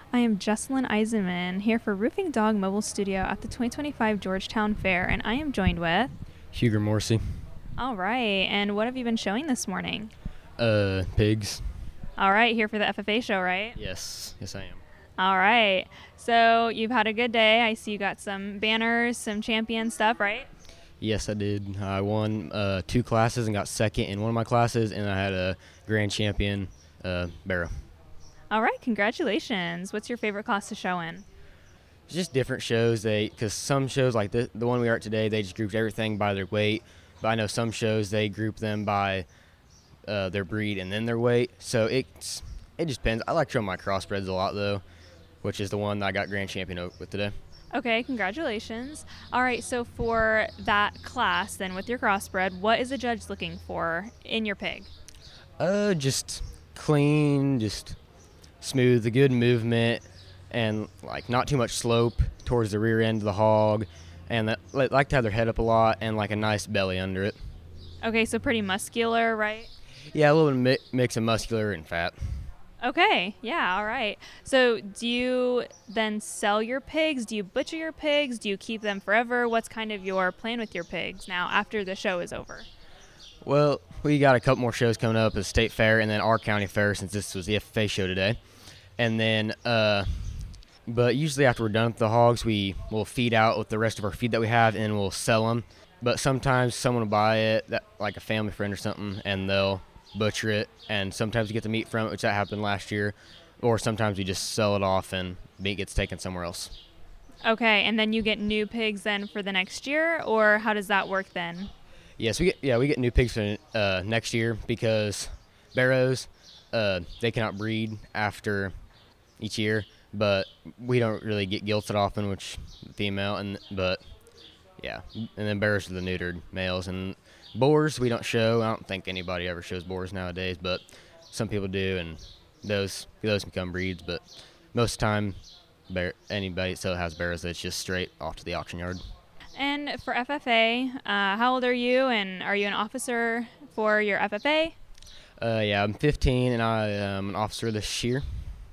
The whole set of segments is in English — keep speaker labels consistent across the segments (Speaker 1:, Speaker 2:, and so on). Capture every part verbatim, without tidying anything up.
Speaker 1: I am Jesselyn Eisenman here for Roofing Dog Mobile Studio at the twenty twenty-five Georgetown Fair, and I am joined with...
Speaker 2: Huger Morrissey.
Speaker 1: All right, and what have you been showing this morning?
Speaker 2: Uh, pigs.
Speaker 1: All right, here for the F F A show, right?
Speaker 2: Yes, yes I am.
Speaker 1: All right, so you've had a good day. I see you got some banners, some champion stuff, right?
Speaker 2: Yes, I did. I won uh, two classes and got second in one of my classes, and I had a grand champion, uh, barrow.
Speaker 1: All right, congratulations. What's your favorite class to show in?
Speaker 2: It's just different shows. They, because some shows like the the one we are at today, they just grouped everything by their weight. But I know some shows they group them by uh, their breed and then their weight. So it's it just depends. I like showing my crossbreds a lot though, which is the one that I got grand champion with today.
Speaker 1: Okay, congratulations. All right, so for that class then with your crossbred, what is the judge looking for in your pig?
Speaker 2: Uh, just clean, just smooth, a good movement, and like not too much slope towards the rear end of the hog, and that, like to have their head up a lot and like a nice belly under it.
Speaker 1: Okay, so pretty muscular, right?
Speaker 2: Yeah, a little bit mi- mix of muscular and fat.
Speaker 1: Okay, yeah, all right. So do you then sell your pigs? Do you butcher your pigs? Do you keep them forever? What's kind of your plan with your pigs now after the show is over?
Speaker 2: Well, we got a couple more shows coming up at State Fair and then our county fair since this was the F F A show today. And then, uh, but usually after we're done with the hogs, we will feed out with the rest of our feed that we have and we'll sell them. But sometimes someone will buy it, that, like a family friend or something, and they'll butcher it. And sometimes we get the meat from it, which that happened last year. Or sometimes we just sell it off and meat gets taken somewhere else.
Speaker 1: Okay, and then you get new pigs then for the next year, or how does that work then?
Speaker 2: Yes, we get yeah we get new pigs for uh, next year because barrows uh, they cannot breed after each year, but we don't really get gilts often, which female, and but yeah, and then barrows are the neutered males, and boars we don't show. I don't think anybody ever shows boars nowadays, but some people do, and those those become breeds. But most of the time, bear, anybody still has barrows that's just straight off to the auction yard.
Speaker 1: And for F F A, uh, how old are you, and are you an officer for your F F A?
Speaker 2: Uh, yeah, I'm fifteen, and I am an officer this year.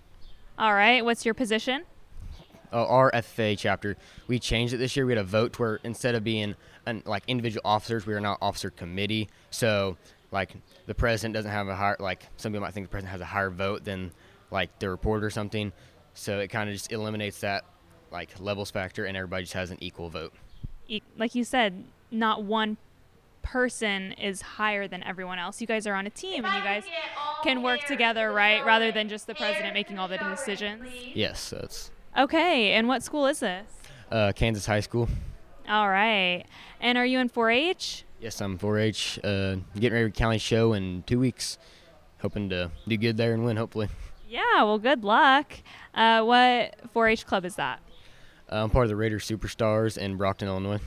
Speaker 1: All right, what's your position?
Speaker 2: Uh, our F F A chapter, we changed it this year. We had a vote to where instead of being an, like individual officers, we are now officer committee. So like the president doesn't have a higher, like some people might think the president has a higher vote than like the reporter or something. So it kind of just eliminates that like levels factor, and everybody just has an equal vote.
Speaker 1: Like you said, not one person is higher than everyone else. You guys are on a team and you guys can work together, right? Rather than just the president making all the decisions.
Speaker 2: Yes, that's.
Speaker 1: Okay, and what school is this?
Speaker 2: Uh, Kansas High School.
Speaker 1: All right. And are you in four H?
Speaker 2: Yes, I'm four H. Uh, getting ready for county show in two weeks. Hoping to do good there and win, hopefully.
Speaker 1: Yeah, well, good luck. Uh, what four H club is that?
Speaker 2: Uh, I'm part of the Raider Superstars in Brockton, Illinois.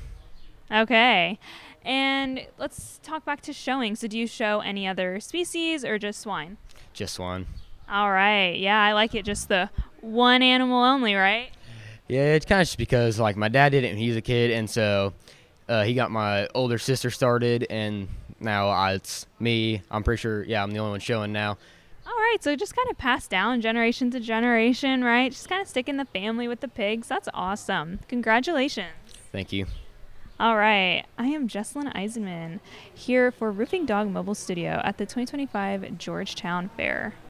Speaker 1: Okay. And let's talk back to showing. So do you show any other species or just swine?
Speaker 2: Just swine.
Speaker 1: All right. Yeah, I like it. Just the one animal only, right?
Speaker 2: Yeah, it's kind of just because, like, my dad did it when he was a kid, and so uh, he got my older sister started, and now I, it's me. I'm pretty sure, yeah, I'm the only one showing now.
Speaker 1: All right, so just kind of passed down generation to generation, right? Just kind of stick in the family with the pigs. That's awesome. Congratulations.
Speaker 2: Thank you.
Speaker 1: All right, I am Jesselyn Eisenman here for Roofing Dog Mobile Studio at the twenty twenty-five Georgetown Fair.